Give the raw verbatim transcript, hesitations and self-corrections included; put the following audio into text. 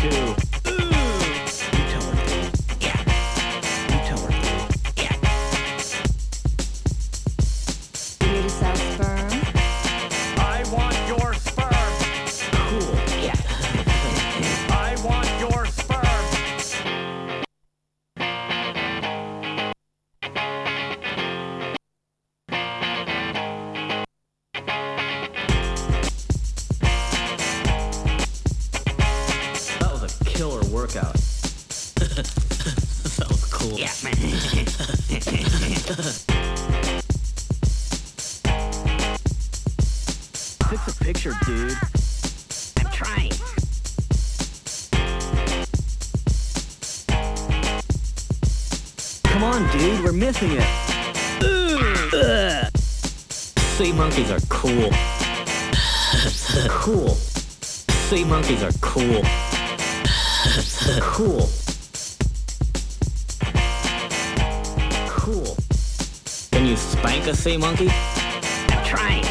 too. You tell her, dude. Yeah. You tell her, dude. Yeah. You need to sell sperm? I want your sperm. Cool. Yeah. I want your sperm. That was a killer workout. That was cool. Yeah, man. Fix a picture, dude. I'm trying. Come on, dude, we're missing it. Ugh. Sea monkeys are cool. Cool. Sea monkeys are cool. Cool. Cool. Can you spank a sea monkey? I'm trying.